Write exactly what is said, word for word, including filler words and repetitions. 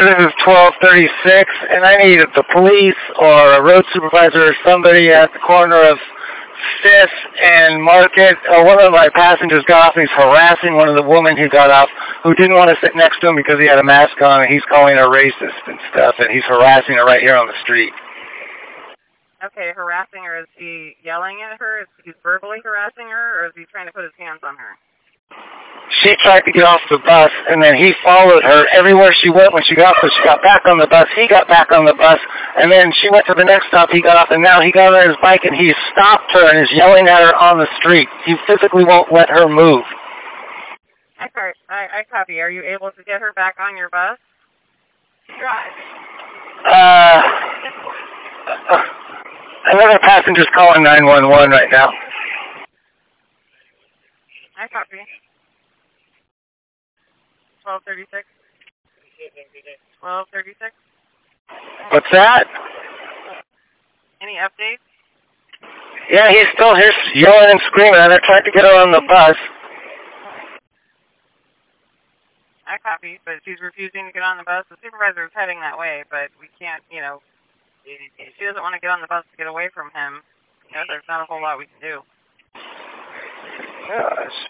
this is twelve thirty-six, and I need the police or a road supervisor or somebody at the corner of Fifth and Market. Uh, one of my passengers got off and he's harassing one of the women who got off who didn't want to sit next to him because he had a mask on, and he's calling her racist and stuff, and he's harassing her right here on the street. Okay, harassing her. Is he yelling at her? Is he verbally harassing her, or is he trying to put his hands on her? She tried to get off the bus, and then he followed her everywhere she went when she got off. So she got back on the bus. He got back on the bus, and then she went to the next stop. He got off, and now he got on his bike, and he stopped her and is yelling at her on the street. He physically won't let her move. I, I, I copy. Are you able to get her back on your bus? Drive. Uh, uh, another passenger's calling nine one one right now. I copy. twelve thirty-six. twelve thirty-six. What's that? Any updates? Yeah, he's still here yelling and screaming at her, trying to get her on the bus. I copy, but she's refusing to get on the bus. The supervisor is heading that way, but we can't, you know, she doesn't want to get on the bus to get away from him. You know, there's not a whole lot we can do. Gosh.